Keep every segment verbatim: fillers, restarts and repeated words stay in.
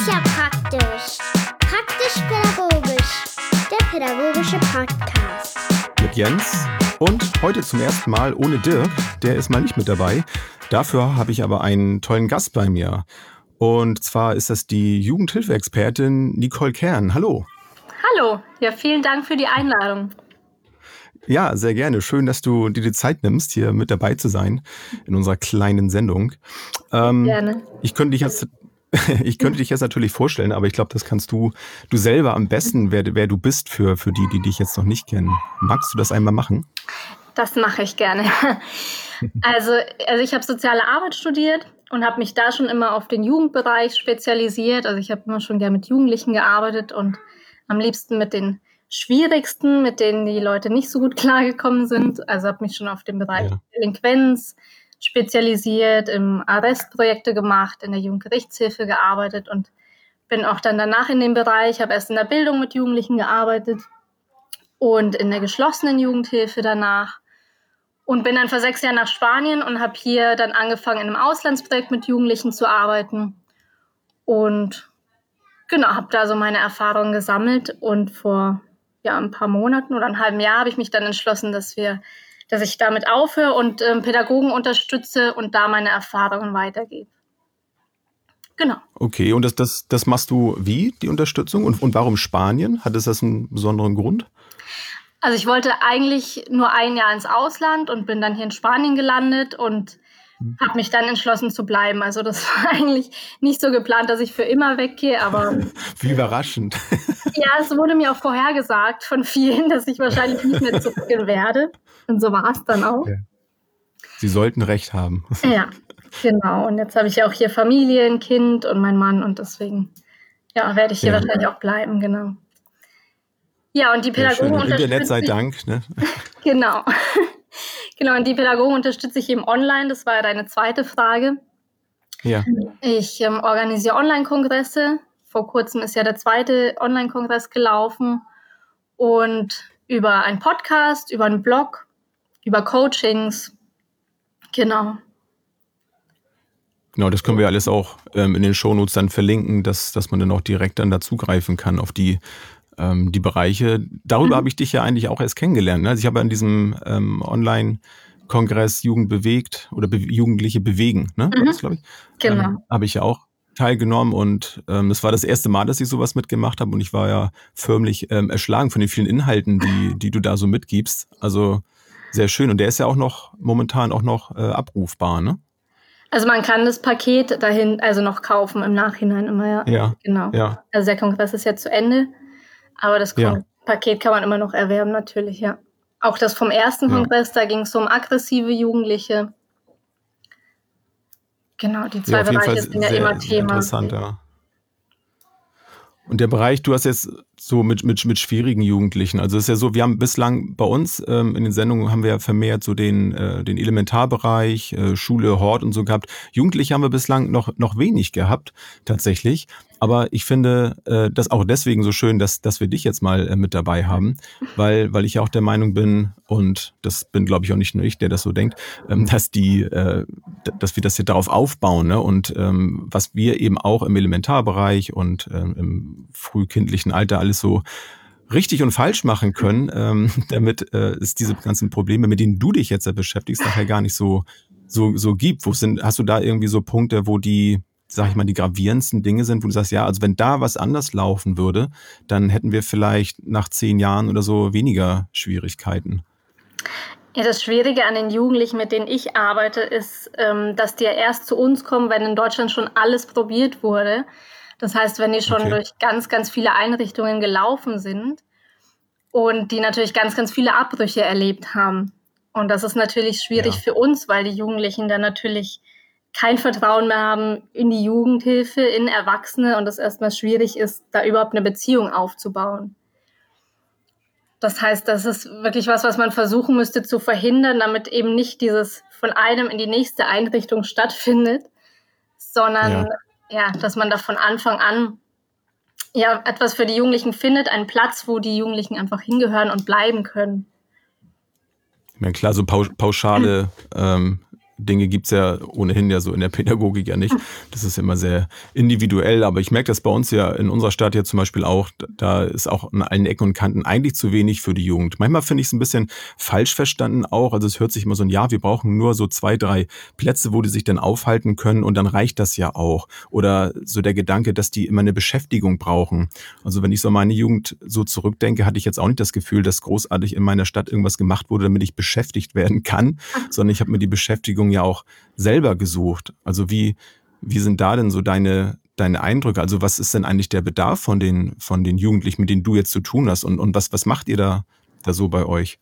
ist ja praktisch. Praktisch-pädagogisch. Der pädagogische Podcast. Mit Jens und heute zum ersten Mal ohne Dirk. Der ist mal nicht mit dabei. Dafür habe ich aber einen tollen Gast bei mir. Und zwar ist das die Jugendhilfeexpertin Nicole Kern. Hallo. Hallo. Ja, vielen Dank für die Einladung. Ja, sehr gerne. Schön, dass du dir die Zeit nimmst, hier mit dabei zu sein in unserer kleinen Sendung. Ähm, gerne. Ich könnte dich jetzt, ich könnte dich jetzt natürlich vorstellen, aber ich glaube, das kannst du, du selber am besten, wer, wer du bist für, für die, die dich jetzt noch nicht kennen. Magst du das einmal machen? Das mache ich gerne. Also, also ich habe soziale Arbeit studiert und habe mich da schon immer auf den Jugendbereich spezialisiert. Also ich habe immer schon gerne mit Jugendlichen gearbeitet und am liebsten mit den schwierigsten, mit denen die Leute nicht so gut klargekommen sind. Also habe mich schon auf den Bereich Ja. Delinquenz spezialisiert, im Arrestprojekte gemacht, in der Jugendgerichtshilfe gearbeitet und bin auch dann danach in dem Bereich, habe erst in der Bildung mit Jugendlichen gearbeitet und in der geschlossenen Jugendhilfe danach und bin dann vor sechs Jahren nach Spanien und habe hier dann angefangen, in einem Auslandsprojekt mit Jugendlichen zu arbeiten und genau, habe da so meine Erfahrungen gesammelt und vor ja, ein paar Monaten oder einem halben Jahr habe ich mich dann entschlossen, dass wir, dass ich damit aufhöre und ähm, Pädagogen unterstütze und da meine Erfahrungen weitergebe. Genau. Okay, und das, das, das machst du wie, die Unterstützung? Und, und warum Spanien? Hat es das einen besonderen Grund? Also ich wollte eigentlich nur ein Jahr ins Ausland und bin dann hier in Spanien gelandet und habe mich dann entschlossen zu bleiben. Also das war eigentlich nicht so geplant, dass ich für immer weggehe, aber Wie überraschend. ja, es wurde mir auch vorhergesagt von vielen, dass ich wahrscheinlich nicht mehr zurückgehen werde. Und so war es dann auch. Ja. Sie sollten recht haben. Ja, genau. Und jetzt habe ich ja auch hier Familie, ein Kind und meinen Mann und deswegen ja, werde ich hier Ja. wahrscheinlich auch bleiben, genau. Ja, und die Ja, schön. Pädagogen Im Internet sei unterstütze ich- Dank. Ne? Genau. Genau, und die Pädagogen unterstütze ich eben online. Das war ja deine zweite Frage. Ja. Ich ähm, organisiere Online-Kongresse. Vor kurzem ist ja der zweite Online-Kongress gelaufen. Und über einen Podcast, über einen Blog, über Coachings. Genau. Genau, das können wir alles auch ähm, in den Shownotes dann verlinken, dass, dass man dann auch direkt dann dazugreifen kann auf die, ähm, die Bereiche. Darüber Mhm. habe ich dich ja eigentlich auch erst kennengelernt. Ne? Also ich habe an diesem ähm, Online-Kongress Jugend bewegt oder Be- Jugendliche bewegen, ne? War Mhm. das, glaube ich. Genau. Ähm, habe ich ja auch teilgenommen und ähm, das war das erste Mal, dass ich sowas mitgemacht habe und ich war ja förmlich ähm, erschlagen von den vielen Inhalten, die, die du da so mitgibst. Also sehr schön. Und der ist ja auch noch momentan auch noch äh, abrufbar, ne? Also man kann das Paket dahin also noch kaufen im Nachhinein immer, ja. Ja, Genau. ja. Also der Kongress ist ja zu Ende, aber das Kon- Ja. Paket kann man immer noch erwerben, natürlich, ja. Auch das vom ersten Ja. Kongress, da ging es so um aggressive Jugendliche. Genau, die zwei Ja, auf jeden Fall Bereiche sind ja sehr immer Thema. interessant, ja. Und der Bereich, du hast jetzt so mit, mit, mit schwierigen Jugendlichen, also es ist ja so, wir haben bislang bei uns ähm, in den Sendungen haben wir ja vermehrt so den, äh, den Elementarbereich, äh, Schule, Hort und so gehabt. Jugendliche haben wir bislang noch, noch wenig gehabt, tatsächlich. Aber ich finde äh, das auch deswegen so schön, dass, dass wir dich jetzt mal äh, mit dabei haben, weil, weil ich ja auch der Meinung bin, und das bin, glaube ich, auch nicht nur ich, der das so denkt, ähm, dass die, äh, d- dass wir das hier darauf aufbauen, ne? Und ähm, was wir eben auch im Elementarbereich und ähm, im frühkindlichen Alter alles so richtig und falsch machen können, ähm, damit äh, es diese ganzen Probleme, mit denen du dich jetzt ja beschäftigst, nachher gar nicht so, so, so gibt. Wo sind, hast du da irgendwie so Punkte, wo die, sag ich mal, die gravierendsten Dinge sind, wo du sagst, ja, also wenn da was anders laufen würde, dann hätten wir vielleicht nach zehn Jahren oder so weniger Schwierigkeiten. Ja, das Schwierige an den Jugendlichen, mit denen ich arbeite, ist, ähm, dass die ja erst zu uns kommen, wenn in Deutschland schon alles probiert wurde. Das heißt, wenn die schon Okay. durch ganz, ganz viele Einrichtungen gelaufen sind und die natürlich ganz, ganz viele Abbrüche erlebt haben. Und das ist natürlich schwierig Ja. für uns, weil die Jugendlichen dann natürlich kein Vertrauen mehr haben in die Jugendhilfe, in Erwachsene und es erstmal schwierig ist, da überhaupt eine Beziehung aufzubauen. Das heißt, das ist wirklich was, was man versuchen müsste zu verhindern, damit eben nicht dieses von einem in die nächste Einrichtung stattfindet, sondern ja, dass man da von Anfang an ja etwas für die Jugendlichen findet, einen Platz, wo die Jugendlichen einfach hingehören und bleiben können. Ja, klar, so pau- pauschale ähm, Dinge gibt's ja ohnehin ja so in der Pädagogik ja nicht. Das ist immer sehr individuell, aber ich merke das bei uns ja in unserer Stadt ja zum Beispiel auch, da ist auch an allen Ecken und Kanten eigentlich zu wenig für die Jugend. Manchmal finde ich es ein bisschen falsch verstanden auch, also es hört sich immer so ein, ja, wir brauchen nur so zwei, drei Plätze, wo die sich dann aufhalten können und dann reicht das ja auch. Oder so der Gedanke, dass die immer eine Beschäftigung brauchen. Also wenn ich so an meine Jugend so zurückdenke, hatte ich jetzt auch nicht das Gefühl, dass großartig in meiner Stadt irgendwas gemacht wurde, damit ich beschäftigt werden kann, sondern ich habe mir die Beschäftigung ja auch selber gesucht. Also wie, wie sind da denn so deine, deine Eindrücke? Also was ist denn eigentlich der Bedarf von den, von den Jugendlichen, mit denen du jetzt zu tun hast? Und, und was, was macht ihr da, da so bei euch?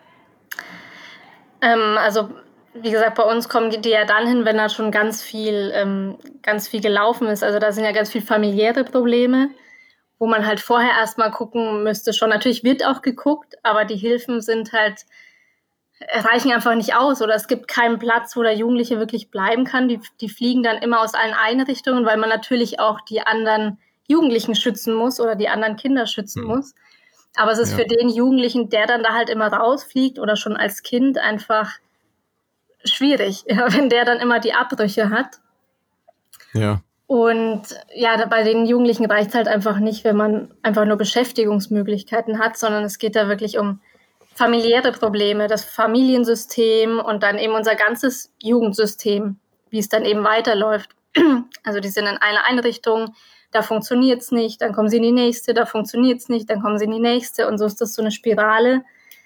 Ähm, also wie gesagt, bei uns kommen die, die ja dann hin, wenn da schon ganz viel, ähm, ganz viel gelaufen ist. Also da sind ja ganz viel familiäre Probleme, wo man halt vorher erstmal gucken müsste. Schon natürlich wird auch geguckt, aber die Hilfen sind halt reichen einfach nicht aus oder es gibt keinen Platz, wo der Jugendliche wirklich bleiben kann. Die, die fliegen dann immer aus allen Einrichtungen, weil man natürlich auch die anderen Jugendlichen schützen muss oder die anderen Kinder schützen mhm. muss. Aber es ist ja. für den Jugendlichen, der dann da halt immer rausfliegt oder schon als Kind einfach schwierig, ja, wenn der dann immer die Abbrüche hat. Ja. Und ja, bei den Jugendlichen reicht es halt einfach nicht, wenn man einfach nur Beschäftigungsmöglichkeiten hat, sondern es geht da wirklich um familiäre Probleme, das Familiensystem und dann eben unser ganzes Jugendsystem, wie es dann eben weiterläuft. Also die sind in einer Einrichtung, da funktioniert es nicht, dann kommen sie in die nächste, da funktioniert es nicht, dann kommen sie in die nächste und so ist das so eine Spirale,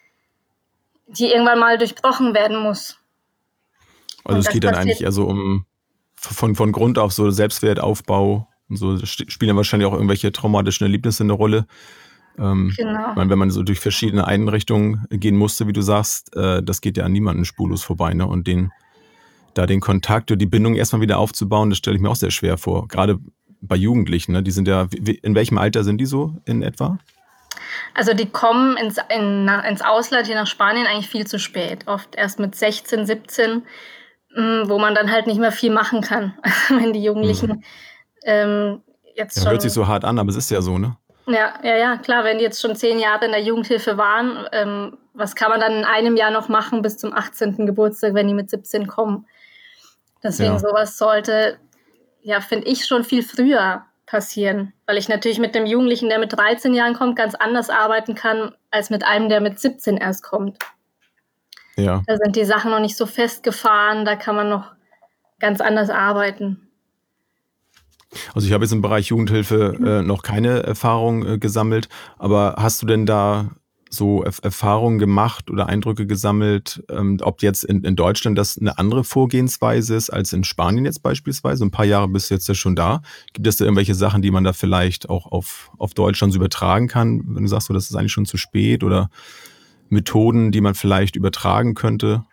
die irgendwann mal durchbrochen werden muss. Also und es geht dann eigentlich eher so um von, von Grund auf so Selbstwertaufbau und so, spielen ja wahrscheinlich auch irgendwelche traumatischen Erlebnisse eine Rolle. Ähm, genau. Ich meine, wenn man so durch verschiedene Einrichtungen gehen musste, wie du sagst, äh, das geht ja an niemanden spurlos vorbei, ne? Und den, da den Kontakt und die Bindung erstmal wieder aufzubauen, das stelle ich mir auch sehr schwer vor. Gerade bei Jugendlichen, ne? Die sind ja, wie, in welchem Alter sind die so in etwa? Also die kommen ins, in, ins Ausland, hier nach Spanien, eigentlich viel zu spät. Oft erst mit sechzehn, siebzehn, mh, wo man dann halt nicht mehr viel machen kann, wenn die Jugendlichen mhm. ähm, jetzt ja, schon... Hört sich so hart an, aber es ist ja so, ne? Ja, ja, ja, klar, wenn die jetzt schon zehn Jahre in der Jugendhilfe waren, ähm, was kann man dann in einem Jahr noch machen bis zum achtzehnten Geburtstag, wenn die mit siebzehn kommen? Deswegen ja. sowas sollte, ja, finde ich, schon viel früher passieren, weil ich natürlich mit einem Jugendlichen, der mit dreizehn Jahren kommt, ganz anders arbeiten kann, als mit einem, der mit siebzehn erst kommt. Ja. Da sind die Sachen noch nicht so festgefahren, da kann man noch ganz anders arbeiten. Also ich habe jetzt im Bereich Jugendhilfe äh, noch keine Erfahrung äh, gesammelt, aber hast du denn da so Erf- Erfahrungen gemacht oder Eindrücke gesammelt, ähm, ob jetzt in, in Deutschland das eine andere Vorgehensweise ist als in Spanien jetzt beispielsweise? Ein paar Jahre bist du jetzt ja schon da. Gibt es da irgendwelche Sachen, die man da vielleicht auch auf, auf Deutschland so übertragen kann, wenn du sagst, so, das ist eigentlich schon zu spät, oder Methoden, die man vielleicht übertragen könnte?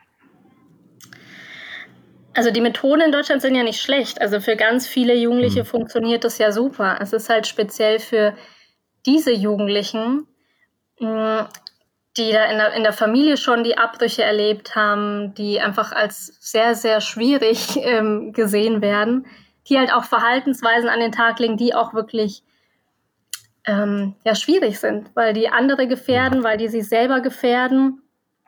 Also die Methoden in Deutschland sind ja nicht schlecht. Also für ganz viele Jugendliche hm. funktioniert das ja super. Es ist halt speziell für diese Jugendlichen, die da in der, in der Familie schon die Abbrüche erlebt haben, die einfach als sehr, sehr schwierig ähm, gesehen werden, die halt auch Verhaltensweisen an den Tag legen, die auch wirklich ähm, ja, schwierig sind, weil die andere gefährden, weil die sich selber gefährden.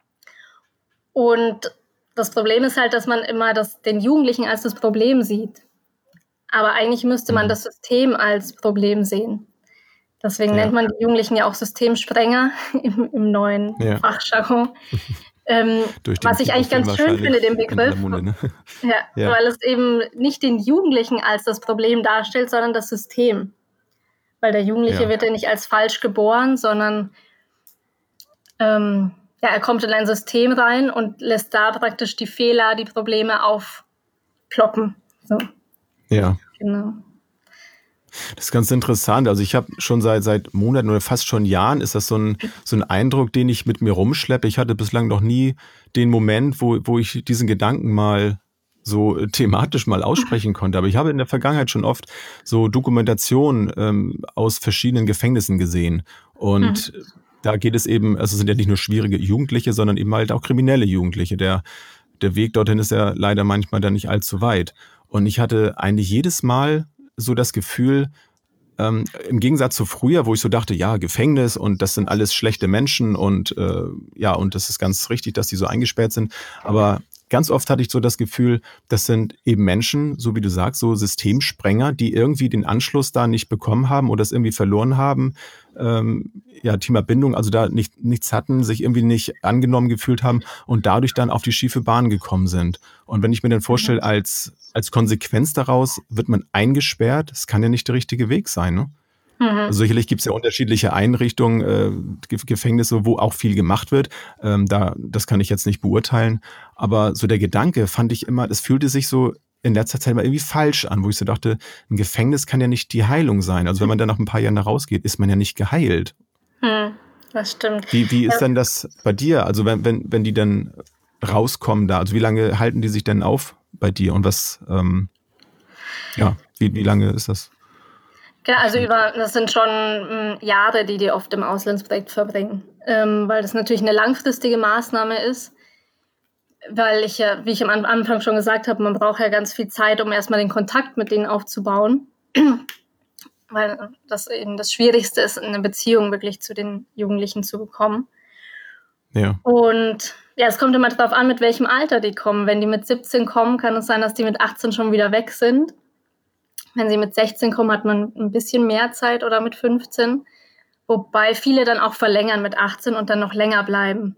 Und das Problem ist halt, dass man immer das, den Jugendlichen als das Problem sieht. Aber eigentlich müsste man das System als Problem sehen. Deswegen ja. nennt man die Jugendlichen ja auch Systemsprenger im, im neuen ja. Fachjargon. Ähm, was ich eigentlich ganz schön finde, den Begriff. Munde, ne? ja, ja. Weil es eben nicht den Jugendlichen als das Problem darstellt, sondern das System. Weil der Jugendliche ja. wird ja nicht als falsch geboren, sondern ähm, ja, er kommt in ein System rein und lässt da praktisch die Fehler, die Probleme aufploppen. So. Ja. Genau. Das ist ganz interessant. Also ich habe schon seit seit Monaten oder fast schon Jahren ist das so ein so ein Eindruck, den ich mit mir rumschleppe. Ich hatte bislang noch nie den Moment, wo wo ich diesen Gedanken mal so thematisch mal aussprechen konnte. Aber ich habe in der Vergangenheit schon oft so Dokumentationen ähm, aus verschiedenen Gefängnissen gesehen. Und mhm. da geht es eben, also es sind ja nicht nur schwierige Jugendliche, sondern eben halt auch kriminelle Jugendliche. Der der Weg dorthin ist ja leider manchmal dann nicht allzu weit. Und ich hatte eigentlich jedes Mal so das Gefühl, ähm, im Gegensatz zu früher, wo ich so dachte, ja, Gefängnis und das sind alles schlechte Menschen und äh, ja, und das ist ganz richtig, dass die so eingesperrt sind. Aber ganz oft hatte ich so das Gefühl, das sind eben Menschen, so wie du sagst, so Systemsprenger, die irgendwie den Anschluss da nicht bekommen haben oder es irgendwie verloren haben. Ähm, ja, Thema Bindung, also da nicht, nichts hatten, sich irgendwie nicht angenommen gefühlt haben und dadurch dann auf die schiefe Bahn gekommen sind. Und wenn ich mir dann vorstelle, als, als Konsequenz daraus wird man eingesperrt, das kann ja nicht der richtige Weg sein, ne? Mhm. Also sicherlich gibt es ja unterschiedliche Einrichtungen, äh, Ge- Gefängnisse, wo auch viel gemacht wird. Ähm, da, das kann ich jetzt nicht beurteilen. Aber so der Gedanke fand ich immer, es fühlte sich so in letzter Zeit mal irgendwie falsch an, wo ich so dachte, ein Gefängnis kann ja nicht die Heilung sein. Also wenn man dann nach ein paar Jahren da rausgeht, ist man ja nicht geheilt. Hm, das stimmt. Wie, wie ist Ja. denn das bei dir? Also wenn, wenn, wenn die dann rauskommen da, also wie lange halten die sich denn auf bei dir? Und was, ähm, ja, wie, wie lange ist das? Genau, also über, das sind schon mm, Jahre, die die oft im Auslandsprojekt verbringen, ähm, weil das natürlich eine langfristige Maßnahme ist, weil ich ja, wie ich am An- Anfang schon gesagt habe, man braucht ja ganz viel Zeit, um erstmal den Kontakt mit denen aufzubauen, weil das eben das Schwierigste ist, eine Beziehung wirklich zu den Jugendlichen zu bekommen. Ja, Und ja, es kommt immer darauf an, mit welchem Alter die kommen. Wenn die mit siebzehn kommen, kann es sein, dass die mit achtzehn schon wieder weg sind. Wenn sie mit sechzehn kommen, hat man ein bisschen mehr Zeit oder mit fünfzehn. Wobei viele dann auch verlängern mit achtzehn und dann noch länger bleiben.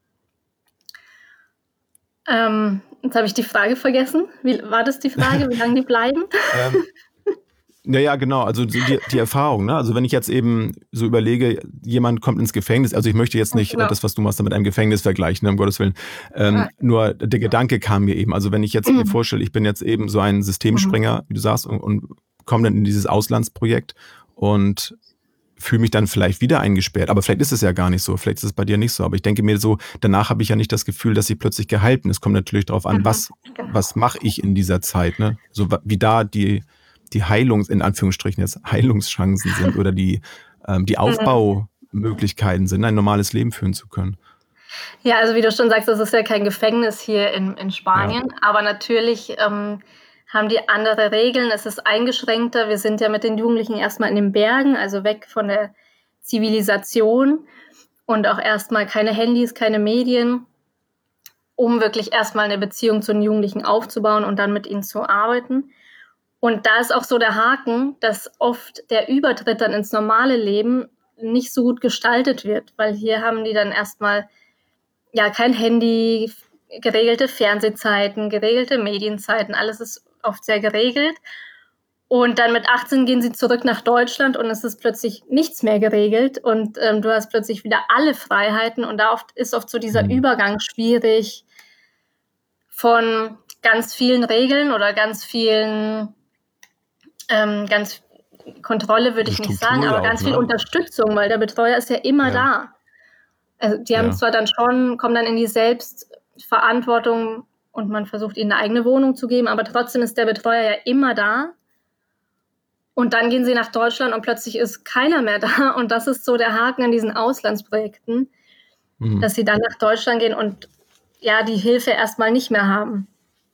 Ähm, jetzt habe ich die Frage vergessen. Wie war das die Frage, wie lange die bleiben? ähm, naja, genau, also so die, die Erfahrung, ne? Also wenn ich jetzt eben so überlege, jemand kommt ins Gefängnis, also ich möchte jetzt nicht Genau. äh, das, was du machst, mit einem Gefängnis vergleichen, ne, um Gottes Willen. Ähm, Ja. nur der Gedanke kam mir eben, also wenn ich jetzt mir vorstelle, ich bin jetzt eben so ein Systemsprenger, wie du sagst, und, und komme dann in dieses Auslandsprojekt und fühle mich dann vielleicht wieder eingesperrt. Aber vielleicht ist es ja gar nicht so, vielleicht ist es bei dir nicht so. Aber ich denke mir so, danach habe ich ja nicht das Gefühl, dass ich plötzlich geheilt bin. Es kommt natürlich darauf an, Mhm. was, Genau. was mache ich in dieser Zeit, ne? So wa- wie da die, die Heilungs, in Anführungsstrichen jetzt, Heilungschancen sind oder die, ähm, die Aufbaumöglichkeiten sind, ein normales Leben führen zu können. Ja, also wie du schon sagst, das ist ja kein Gefängnis hier in, in Spanien, aber natürlich ähm, haben die andere Regeln. Es ist eingeschränkter. Wir sind ja mit den Jugendlichen erstmal in den Bergen, also weg von der Zivilisation und auch erstmal keine Handys, keine Medien, um wirklich erstmal eine Beziehung zu den Jugendlichen aufzubauen und dann mit ihnen zu arbeiten. Und da ist auch so der Haken, dass oft der Übertritt dann ins normale Leben nicht so gut gestaltet wird, weil hier haben die dann erstmal ja kein Handy, geregelte Fernsehzeiten, geregelte Medienzeiten, alles ist oft sehr geregelt. Und dann mit achtzehn gehen sie zurück nach Deutschland und es ist plötzlich nichts mehr geregelt und ähm, du hast plötzlich wieder alle Freiheiten und da oft ist oft so dieser Mhm. Übergang schwierig von ganz vielen Regeln oder ganz vielen, ähm, ganz Kontrolle würde Die ich nicht Struktur sagen, aber ja ganz auch, viel ne? Unterstützung, weil der Betreuer ist ja immer Ja. da. Also die haben Ja. zwar dann schon, kommen dann in die Selbstverantwortung und man versucht ihnen eine eigene Wohnung zu geben, aber trotzdem ist der Betreuer ja immer da. Und dann gehen sie nach Deutschland und plötzlich ist keiner mehr da. Und das ist so der Haken an diesen Auslandsprojekten, Mhm. dass sie dann nach Deutschland gehen und ja die Hilfe erstmal nicht mehr haben.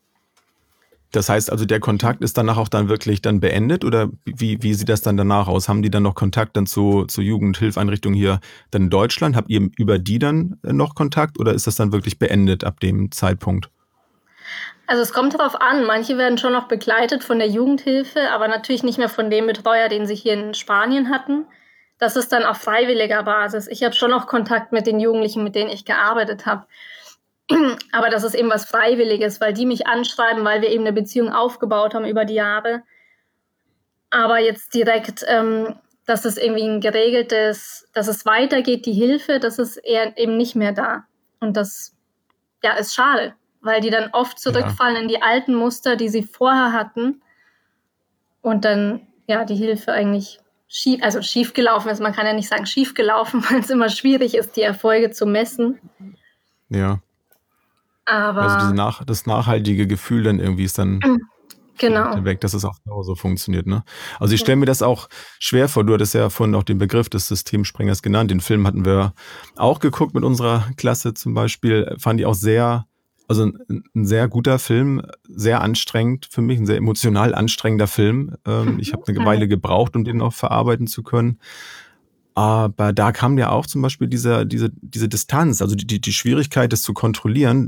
Das heißt also, der Kontakt ist danach auch dann wirklich dann beendet oder wie, wie sieht das dann danach aus? Haben die dann noch Kontakt dann zu, zu Jugendhilfeinrichtungen hier dann in Deutschland? Habt ihr über die dann äh, noch Kontakt oder ist das dann wirklich beendet ab dem Zeitpunkt? Also es kommt darauf an, manche werden schon noch begleitet von der Jugendhilfe, aber natürlich nicht mehr von dem Betreuer, den sie hier in Spanien hatten. Das ist dann auf freiwilliger Basis. Ich habe schon noch Kontakt mit den Jugendlichen, mit denen ich gearbeitet habe. Aber das ist eben was Freiwilliges, weil die mich anschreiben, weil wir eben eine Beziehung aufgebaut haben über die Jahre. Aber jetzt direkt, ähm, dass es irgendwie ein geregeltes, dass es weitergeht, die Hilfe, das ist eher eben nicht mehr da. Und das ja, ist schade, weil die dann oft zurückfallen in die alten Muster, die sie vorher hatten. Und dann, ja, die Hilfe eigentlich schief, also schief gelaufen ist. Man kann ja nicht sagen schief gelaufen, weil es immer schwierig ist, die Erfolge zu messen. Ja. Aber Also diese nach, das nachhaltige Gefühl dann irgendwie ist dann genau. weg, dass es auf Dauer so funktioniert, ne? Also ich stelle mir das auch schwer vor. Du hattest ja vorhin auch den Begriff des Systemsprengers genannt. Den Film hatten wir auch geguckt mit unserer Klasse zum Beispiel. Fand ich auch sehr, also ein, ein sehr guter Film, sehr anstrengend für mich, ein sehr emotional anstrengender Film. Ähm, ich habe eine Weile gebraucht, um den noch verarbeiten zu können. Aber da kam ja auch zum Beispiel dieser, diese, diese Distanz, also die, die, die Schwierigkeit, das zu kontrollieren,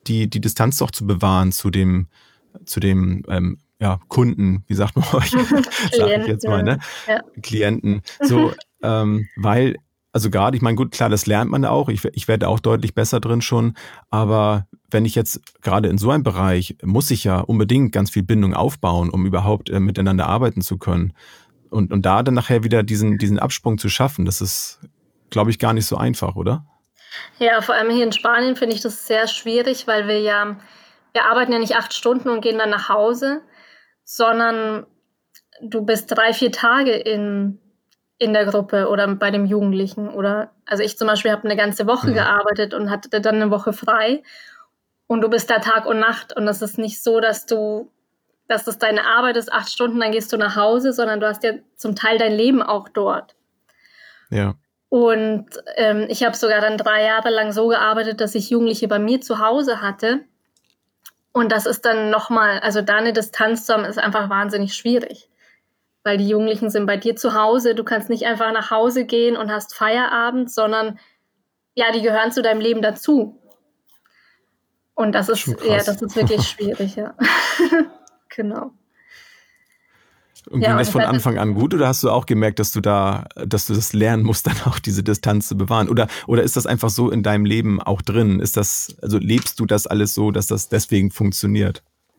die, die Distanz doch zu bewahren zu dem, zu dem ähm, ja, Kunden, wie sagt man euch, sage ich jetzt mal, ne? Ja. Klienten. So, ähm, weil, also gerade, ich meine, gut, klar, das lernt man auch. Ich, ich werde auch deutlich besser drin schon. Aber wenn ich jetzt gerade in so einem Bereich, muss ich ja unbedingt ganz viel Bindung aufbauen, um überhaupt äh, miteinander arbeiten zu können. Und, und da dann nachher wieder diesen, diesen Absprung zu schaffen, das ist, glaube ich, gar nicht so einfach, oder? Ja, vor allem hier in Spanien finde ich das sehr schwierig, weil wir ja, wir arbeiten ja nicht acht Stunden und gehen dann nach Hause, sondern du bist drei, vier Tage in, in der Gruppe oder bei dem Jugendlichen. Oder, also ich zum Beispiel habe eine ganze Woche Mhm. gearbeitet und hatte dann eine Woche frei. Und du bist da Tag und Nacht. Und das ist nicht so, dass du, dass das deine Arbeit ist, acht Stunden, dann gehst du nach Hause, sondern du hast ja zum Teil dein Leben auch dort. Ja. Und ähm, ich habe sogar dann drei Jahre lang so gearbeitet, dass ich Jugendliche bei mir zu Hause hatte. Und das ist dann nochmal, also da eine Distanz zu haben, ist einfach wahnsinnig schwierig. Weil die Jugendlichen sind bei dir zu Hause. Du kannst nicht einfach nach Hause gehen und hast Feierabend, sondern ja, die gehören zu deinem Leben dazu. Und das ist, Schon ja, krass. das ist wirklich schwierig, ja. Genau. Und Ja, ging und das ich von weiß Anfang an gut oder hast du auch gemerkt, dass du da, dass du das lernen musst, dann auch diese Distanz zu bewahren? Oder, oder ist das einfach so in deinem Leben auch drin? Ist das, also lebst du das alles so, dass das deswegen funktioniert?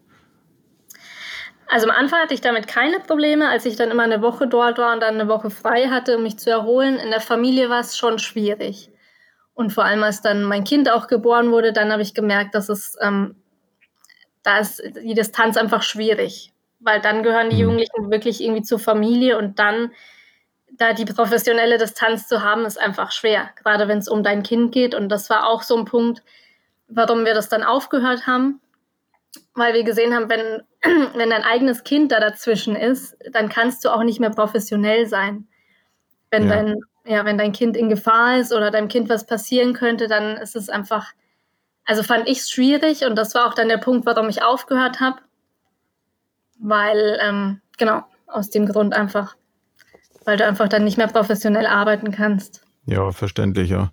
Also am Anfang hatte ich damit keine Probleme, als ich dann immer eine Woche dort war und dann eine Woche frei hatte, um mich zu erholen. In der Familie war es schon schwierig. Und vor allem, als dann mein Kind auch geboren wurde, dann habe ich gemerkt, dass es, ähm, da ist die Distanz einfach schwierig. Weil dann gehören die Mhm. Jugendlichen wirklich irgendwie zur Familie und dann da die professionelle Distanz zu haben, ist einfach schwer. Gerade wenn es um dein Kind geht. Und das war auch so ein Punkt, warum wir das dann aufgehört haben. Weil wir gesehen haben, wenn, wenn dein eigenes Kind da dazwischen ist, dann kannst du auch nicht mehr professionell sein. Wenn, Ja. dein, ja, wenn dein Kind in Gefahr ist oder deinem Kind was passieren könnte, dann ist es einfach, also fand ich es schwierig und das war auch dann der Punkt, warum ich aufgehört habe. Weil, ähm, genau, aus dem Grund einfach, weil du einfach dann nicht mehr professionell arbeiten kannst. Ja, verständlich, ja.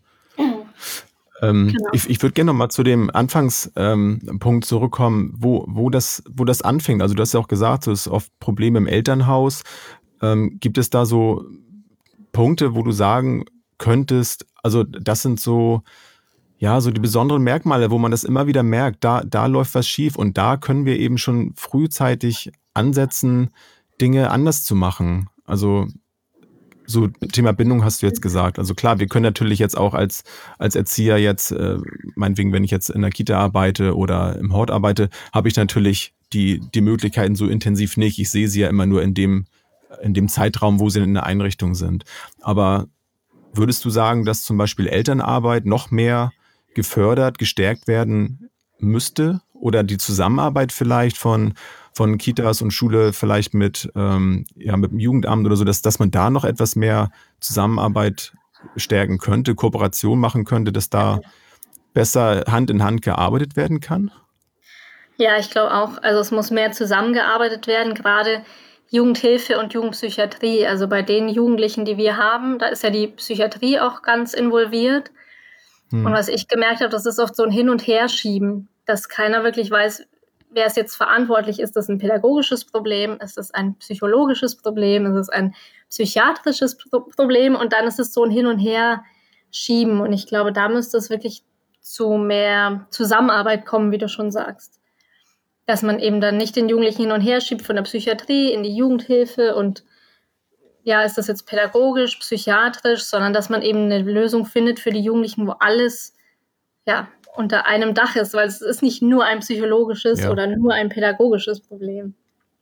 Ähm, Genau. Ich, ich würde gerne noch mal zu dem Anfangspunkt ähm, zurückkommen, wo, wo, das, wo das anfängt. Also du hast ja auch gesagt, es ist oft Probleme im Elternhaus. Ähm, gibt es da so Punkte, wo du sagen könntest, also das sind so, ja, so die besonderen Merkmale, wo man das immer wieder merkt, da, da läuft was schief und da können wir eben schon frühzeitig ansetzen, Dinge anders zu machen. Also so Thema Bindung hast du jetzt gesagt. Also klar, wir können natürlich jetzt auch als, als Erzieher jetzt, äh, meinetwegen, wenn ich jetzt in der Kita arbeite oder im Hort arbeite, habe ich natürlich die, die Möglichkeiten so intensiv nicht. Ich sehe sie ja immer nur in dem, in dem Zeitraum, wo sie in der Einrichtung sind. Aber würdest du sagen, dass zum Beispiel Elternarbeit noch mehr gefördert, gestärkt werden müsste? Oder die Zusammenarbeit vielleicht von, von Kitas und Schule vielleicht mit, ähm, ja, mit dem Jugendamt oder so, dass, dass man da noch etwas mehr Zusammenarbeit stärken könnte, Kooperation machen könnte, dass da besser Hand in Hand gearbeitet werden kann? Ja, ich glaube auch. Also es muss mehr zusammengearbeitet werden, gerade Jugendhilfe und Jugendpsychiatrie. Also bei den Jugendlichen, die wir haben, da ist ja die Psychiatrie auch ganz involviert. Hm. Und was ich gemerkt habe, das ist oft so ein Hin- und Herschieben, dass keiner wirklich weiß, wer ist jetzt verantwortlich. Ist das ein pädagogisches Problem? Ist das ein psychologisches Problem? Ist es ein psychiatrisches Pro- Problem? Und dann ist es so ein Hin- und Herschieben. Und ich glaube, da müsste es wirklich zu mehr Zusammenarbeit kommen, wie du schon sagst. Dass man eben dann nicht den Jugendlichen hin und her schiebt von der Psychiatrie in die Jugendhilfe und ja, ist das jetzt pädagogisch, psychiatrisch, sondern dass man eben eine Lösung findet für die Jugendlichen, wo alles ja unter einem Dach ist, weil es ist nicht nur ein psychologisches Ja. oder nur ein pädagogisches Problem.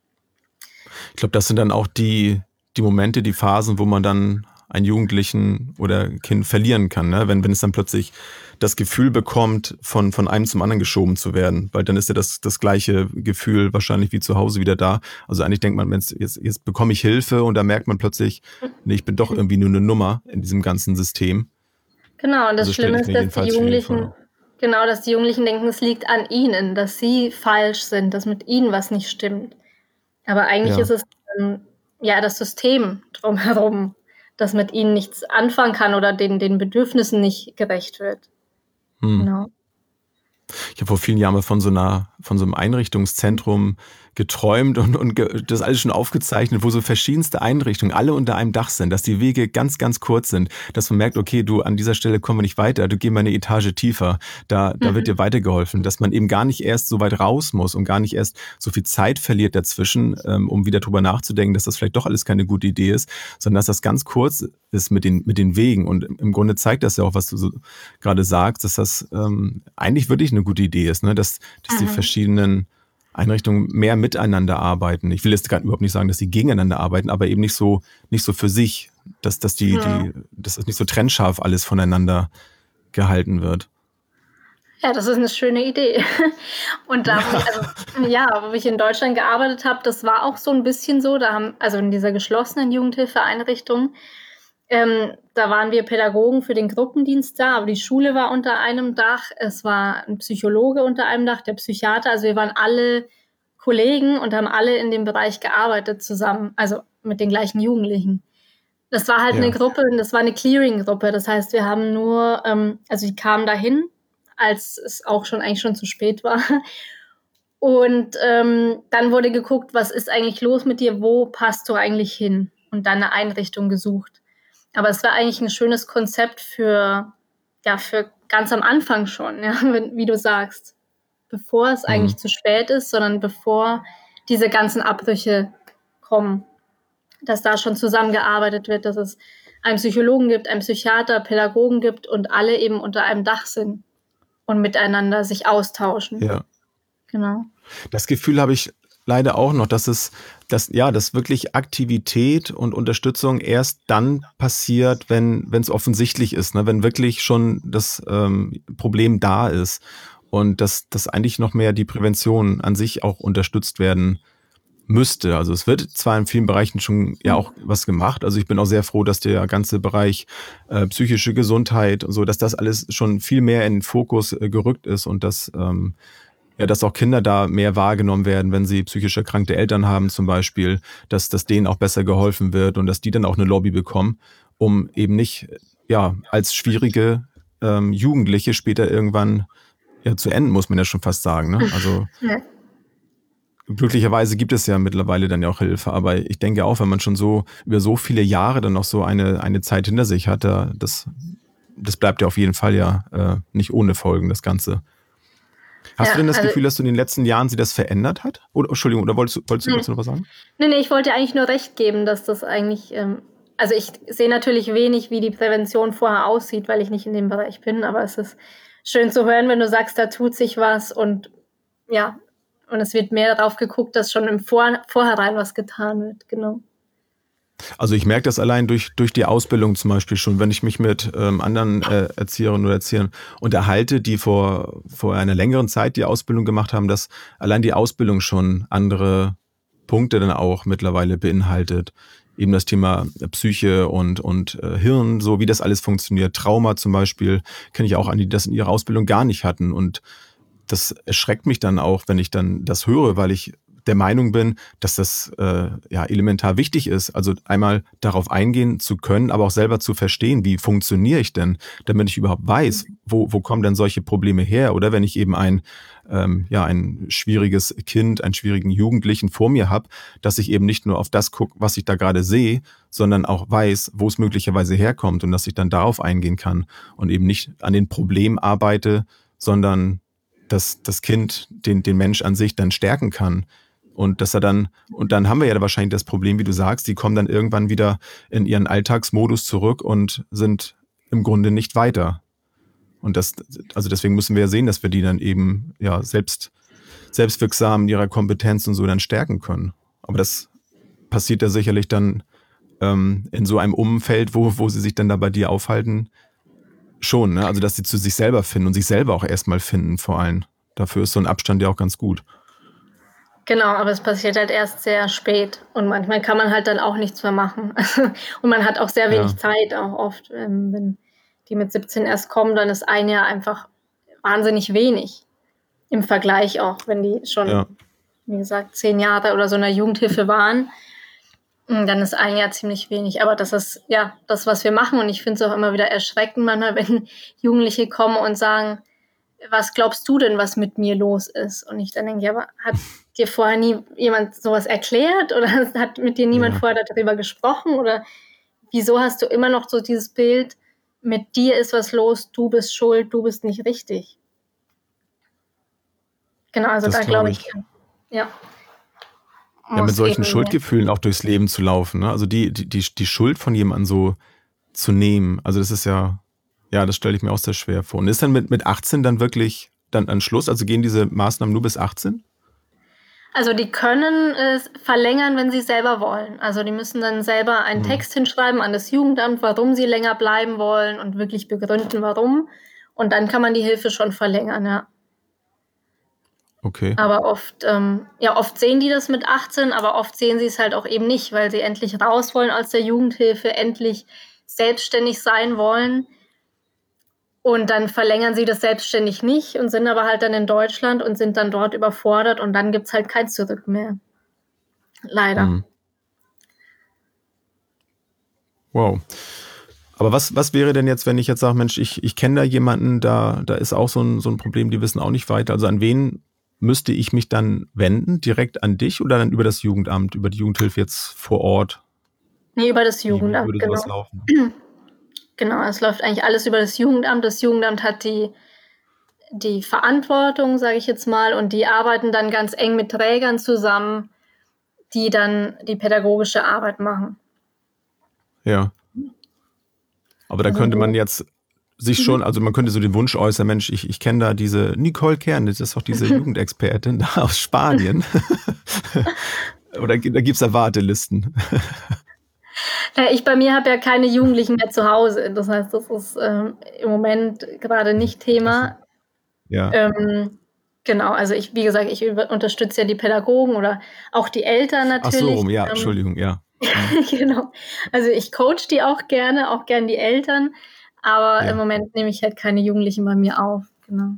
Ich glaube, das sind dann auch die, die Momente, die Phasen, wo man dann einen Jugendlichen oder Kind verlieren kann, ne? wenn, wenn es dann plötzlich das Gefühl bekommt, von, von einem zum anderen geschoben zu werden, weil dann ist ja das, das gleiche Gefühl wahrscheinlich wie zu Hause wieder da. Also eigentlich denkt man, wenn's, jetzt, jetzt bekomme ich Hilfe und da merkt man plötzlich, nee, ich bin doch irgendwie nur eine Nummer in diesem ganzen System. Genau, und das Also stelle Schlimme ich ist, mir dass die jedenfalls schwierig Jugendlichen, vor. genau, dass die Jugendlichen denken, es liegt an ihnen, dass sie falsch sind, dass mit ihnen was nicht stimmt. Aber eigentlich Ja. ist es ähm, ja das System drumherum, das mit ihnen nichts anfangen kann oder den, den Bedürfnissen nicht gerecht wird. Hm. Genau. Ich habe vor vielen Jahren mal von so einer, von so einem Einrichtungszentrum geträumt und, und ge, das alles schon aufgezeichnet, wo so verschiedenste Einrichtungen alle unter einem Dach sind, dass die Wege ganz, ganz kurz sind, dass man merkt, okay, du, an dieser Stelle kommen wir nicht weiter, du geh mal eine Etage tiefer, da, da wird Mhm. dir weitergeholfen, dass man eben gar nicht erst so weit raus muss und gar nicht erst so viel Zeit verliert dazwischen, ähm, um wieder drüber nachzudenken, dass das vielleicht doch alles keine gute Idee ist, sondern dass das ganz kurz ist mit den, mit den Wegen. Und im Grunde zeigt das ja auch, was du so gerade sagst, dass das ähm, eigentlich wirklich eine gute Idee ist, ne? dass, dass die Mhm. verschiedenen Einrichtungen mehr miteinander arbeiten. Ich will jetzt gerade überhaupt nicht sagen, dass die gegeneinander arbeiten, aber eben nicht so, nicht so für sich, dass, dass die, Ja. die, dass das nicht so trennscharf alles voneinander gehalten wird. Ja, das ist eine schöne Idee. Und da, wo ich, also, ja, wo ich in Deutschland gearbeitet habe, das war auch so ein bisschen so. Da haben, also in dieser geschlossenen Jugendhilfeeinrichtung, ähm, da waren wir Pädagogen für den Gruppendienst da, aber die Schule war unter einem Dach. Es war ein Psychologe unter einem Dach, der Psychiater. Also wir waren alle Kollegen und haben alle in dem Bereich gearbeitet zusammen, also mit den gleichen Jugendlichen. Das war halt eine Ja, Gruppe, das war eine Clearing-Gruppe. Das heißt, wir haben nur, ähm, also die kamen dahin, als es auch schon eigentlich schon zu spät war. Und ähm, dann wurde geguckt, was ist eigentlich los mit dir, wo passt du eigentlich hin? Und dann eine Einrichtung gesucht. Aber es war eigentlich ein schönes Konzept für, ja, für ganz am Anfang schon, ja, wenn, wie du sagst, bevor es mhm. eigentlich zu spät ist, sondern bevor diese ganzen Abbrüche kommen, dass da schon zusammengearbeitet wird, dass es einen Psychologen gibt, einen Psychiater, Pädagogen gibt und alle eben unter einem Dach sind und miteinander sich austauschen. Ja. Genau. Das Gefühl habe ich leider auch noch, dass es, dass, ja, dass wirklich Aktivität und Unterstützung erst dann passiert, wenn, wenn es offensichtlich ist, ne? Wenn wirklich schon das ähm, Problem da ist und dass, dass eigentlich noch mehr die Prävention an sich auch unterstützt werden müsste. Also es wird zwar in vielen Bereichen schon ja auch was gemacht. Also ich bin auch sehr froh, dass der ganze Bereich äh, psychische Gesundheit und so, dass das alles schon viel mehr in den Fokus äh, gerückt ist und dass ähm, ja, dass auch Kinder da mehr wahrgenommen werden, wenn sie psychisch erkrankte Eltern haben zum Beispiel, dass, dass denen auch besser geholfen wird und dass die dann auch eine Lobby bekommen, um eben nicht ja als schwierige ähm, Jugendliche später irgendwann ja zu enden, muss man ja schon fast sagen. Ne? Also Ja. glücklicherweise gibt es ja mittlerweile dann ja auch Hilfe, aber ich denke auch, wenn man schon so über so viele Jahre dann noch so eine, eine Zeit hinter sich hat, da, das, das bleibt ja auf jeden Fall ja äh, nicht ohne Folgen, das Ganze. Hast du Ja, denn das also, Gefühl, dass du in den letzten Jahren sie das verändert hat? Oder, Entschuldigung, oder wolltest du, wolltest du nee, dazu noch was sagen? nee, nee, ich wollte eigentlich nur recht geben, dass das eigentlich, ähm, also ich sehe natürlich wenig, wie die Prävention vorher aussieht, weil ich nicht in dem Bereich bin, aber es ist schön zu hören, wenn du sagst, da tut sich was und ja, und es wird mehr darauf geguckt, dass schon im Vor Vorhinein was getan wird, genau. Also ich merke das allein durch, durch die Ausbildung zum Beispiel schon, wenn ich mich mit ähm, anderen äh, Erzieherinnen oder Erziehern unterhalte, die vor, vor einer längeren Zeit die Ausbildung gemacht haben, dass allein die Ausbildung schon andere Punkte dann auch mittlerweile beinhaltet. Eben das Thema Psyche und, und äh, Hirn, so wie das alles funktioniert. Trauma zum Beispiel, kenne ich auch an, die das in ihrer Ausbildung gar nicht hatten. Und das erschreckt mich dann auch, wenn ich dann das höre, weil ich der Meinung bin, dass das äh, ja elementar wichtig ist. Also einmal darauf eingehen zu können, aber auch selber zu verstehen, wie funktioniere ich denn, damit ich überhaupt weiß, wo, wo kommen denn solche Probleme her? Oder wenn ich eben ein ähm, ja ein schwieriges Kind, einen schwierigen Jugendlichen vor mir habe, dass ich eben nicht nur auf das gucke, was ich da gerade sehe, sondern auch weiß, wo es möglicherweise herkommt und dass ich dann darauf eingehen kann und eben nicht an den Problemen arbeite, sondern dass das Kind den, den Mensch an sich dann stärken kann. Und dass er dann, und dann haben wir ja wahrscheinlich das Problem, wie du sagst, die kommen dann irgendwann wieder in ihren Alltagsmodus zurück und sind im Grunde nicht weiter. Und das, also deswegen müssen wir ja sehen, dass wir die dann eben ja selbst, selbstwirksam in ihrer Kompetenz und so dann stärken können. Aber das passiert ja sicherlich dann ähm, in so einem Umfeld, wo, wo sie sich dann da bei dir aufhalten, schon, ne? Also dass sie zu sich selber finden und sich selber auch erstmal finden, vor allem. Dafür ist so ein Abstand ja auch ganz gut. Genau, aber es passiert halt erst sehr spät und manchmal kann man halt dann auch nichts mehr machen. Und man hat auch sehr wenig Ja, Zeit, auch oft, ähm, wenn die mit siebzehn erst kommen, dann ist ein Jahr einfach wahnsinnig wenig im Vergleich auch, wenn die schon, ja. wie gesagt, zehn Jahre oder so in der Jugendhilfe waren, mm, dann ist ein Jahr ziemlich wenig. Aber das ist ja das, was wir machen und ich finde es auch immer wieder erschreckend manchmal, wenn Jugendliche kommen und sagen, was glaubst du denn, was mit mir los ist? Und ich dann denke, ja, aber hat dir vorher nie jemand sowas erklärt oder hat mit dir niemand Ja. vorher darüber gesprochen? Oder wieso hast du immer noch so dieses Bild, mit dir ist was los, du bist schuld, du bist nicht richtig? Genau, also Das da glaube glaube ich. ich, ja. Ja, mit muss solchen eben- Schuldgefühlen auch durchs Leben zu laufen. Ne? Also die, die, die, die Schuld von jemandem so zu nehmen. Also das ist ja, ja, das stelle ich mir auch sehr schwer vor. Und ist dann mit, mit achtzehn dann wirklich dann an Schluss? Also gehen diese Maßnahmen nur bis achtzehn? Also die können es verlängern, wenn sie selber wollen. Also die müssen dann selber einen Mhm. Text hinschreiben an das Jugendamt, warum sie länger bleiben wollen und wirklich begründen, warum. Und dann kann man die Hilfe schon verlängern, ja. Okay. Aber oft, ähm, ja, oft sehen die das mit achtzehn, aber oft sehen sie es halt auch eben nicht, weil sie endlich raus wollen aus der Jugendhilfe, endlich selbstständig sein wollen. Und dann verlängern sie das selbstständig nicht und sind aber halt dann in Deutschland und sind dann dort überfordert und dann gibt's halt kein Zurück mehr. Leider. Mhm. Wow. Aber was, was wäre denn jetzt, wenn ich jetzt sage, Mensch, ich, ich kenne da jemanden, da, da ist auch so ein, so ein Problem, die wissen auch nicht weiter. Also an wen müsste ich mich dann wenden? Direkt an dich oder dann über das Jugendamt, über die Jugendhilfe jetzt vor Ort? Nee, über das Wie, wie Jugendamt, würde genau. sowas laufen? Genau, es läuft eigentlich alles über das Jugendamt. Das Jugendamt hat die, die Verantwortung, sage ich jetzt mal, und die arbeiten dann ganz eng mit Trägern zusammen, die dann die pädagogische Arbeit machen. Ja. Aber da Also könnte so- man jetzt sich schon, also man könnte so den Wunsch äußern, Mensch, ich, ich kenne da diese Nicole Kern, das ist doch diese Jugendexpertin da aus Spanien. Oder gi- da gibt es da Wartelisten. Ja, ich bei mir habe ja keine Jugendlichen mehr zu Hause. Das heißt, das ist ähm, im Moment gerade nicht Thema. Ja. Ähm, genau, also ich, wie gesagt, ich über- unterstütze ja die Pädagogen oder auch die Eltern Ach natürlich. so rum, ja, Ähm, Entschuldigung, ja. genau. Also ich coach die auch gerne, auch gerne die Eltern, aber Ja. im Moment nehme ich halt keine Jugendlichen bei mir auf. Genau.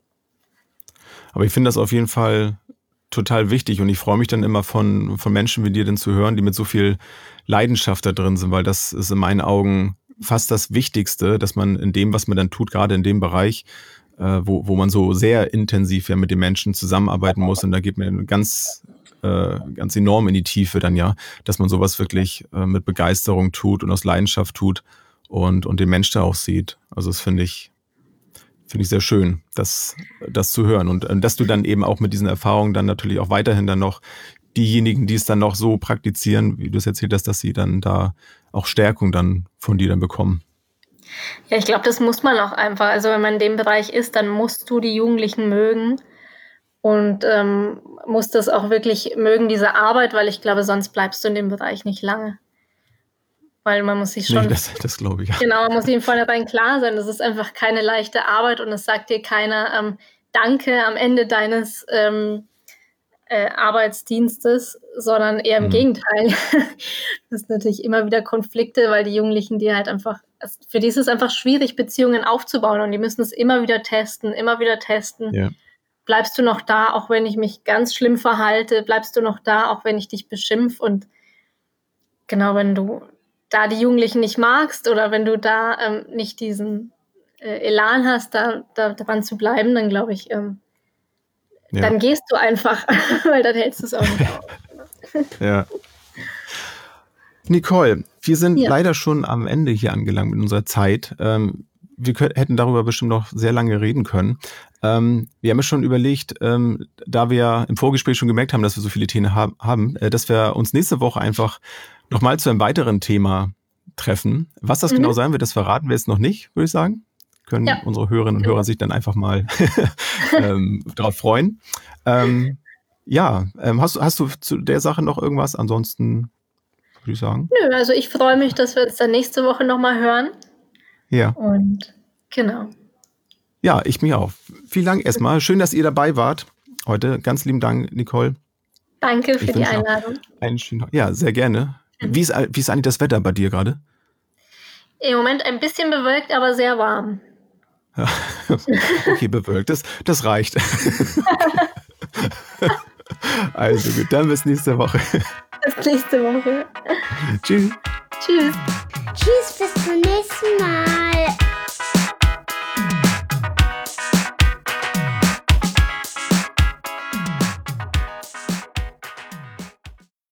Aber ich finde das auf jeden Fall total wichtig und ich freue mich dann immer von, von Menschen wie dir denn zu hören, die mit so viel Leidenschaft da drin sind, weil das ist in meinen Augen fast das Wichtigste, dass man in dem, was man dann tut, gerade in dem Bereich, äh, wo, wo man so sehr intensiv ja mit den Menschen zusammenarbeiten muss und da geht man ganz, äh, ganz enorm in die Tiefe dann ja, dass man sowas wirklich äh, mit Begeisterung tut und aus Leidenschaft tut und, und den Mensch da auch sieht. Also das finde ich Finde ich sehr schön, das, das zu hören. Und äh, dass du dann eben auch mit diesen Erfahrungen dann natürlich auch weiterhin dann noch diejenigen, die es dann noch so praktizieren, wie du es erzählt hast, dass sie dann da auch Stärkung dann von dir dann bekommen. Ja, ich glaube, das muss man auch einfach. Also wenn man in dem Bereich ist, dann musst du die Jugendlichen mögen und ähm, musst das auch wirklich mögen, diese Arbeit, weil ich glaube, sonst bleibst du in dem Bereich nicht lange. Weil man muss sich schon... Nee, das, das glaube ich. Ja. Genau, man muss ihm vornherein klar sein, das ist einfach keine leichte Arbeit und es sagt dir keiner ähm, Danke am Ende deines ähm, äh, Arbeitsdienstes, sondern eher im Mhm. Gegenteil. Das ist natürlich immer wieder Konflikte, weil die Jugendlichen, die halt einfach, es- für die ist es einfach schwierig, Beziehungen aufzubauen und die müssen es immer wieder testen, immer wieder testen. Ja. Bleibst du noch da, auch wenn ich mich ganz schlimm verhalte? Bleibst du noch da, auch wenn ich dich beschimpf? Und genau, wenn du da die Jugendlichen nicht magst oder wenn du da ähm, nicht diesen äh, Elan hast, da, da dran zu bleiben, dann glaube ich, ähm, Ja. dann gehst du einfach, weil dann hältst du es auch nicht aus. Ja. Nicole, wir sind Ja. leider schon am Ende hier angelangt mit unserer Zeit. Ähm, wir kö- hätten darüber bestimmt noch sehr lange reden können. Ähm, wir haben ja schon überlegt, ähm, da wir im Vorgespräch schon gemerkt haben, dass wir so viele Themen ha- haben, äh, dass wir uns nächste Woche einfach nochmal zu einem weiteren Thema treffen. Was das Mhm. genau sein wird, das verraten wir jetzt noch nicht, würde ich sagen. Können Ja. unsere Hörerinnen und Genau. Hörer sich dann einfach mal ähm, darauf freuen. Ähm, ja, ähm, hast, hast du zu der Sache noch irgendwas? Ansonsten würde ich sagen. Nö, also ich freue mich, dass wir uns dann nächste Woche nochmal hören. Ja. Und genau. Ja, ich mich auch. Vielen Dank erstmal. Schön, dass ihr dabei wart heute. Ganz lieben Dank, Nicole. Danke für Ich die wünsche noch Einladung. einen schönen Tag. Ja, sehr gerne. Wie ist, wie ist eigentlich das Wetter bei dir gerade? Im Moment ein bisschen bewölkt, aber sehr warm. Ja. Okay, bewölkt. Das, das reicht. Also gut, dann bis nächste Woche. Bis nächste Woche. Tschüss. Tschüss. Tschüss, bis zum nächsten Mal.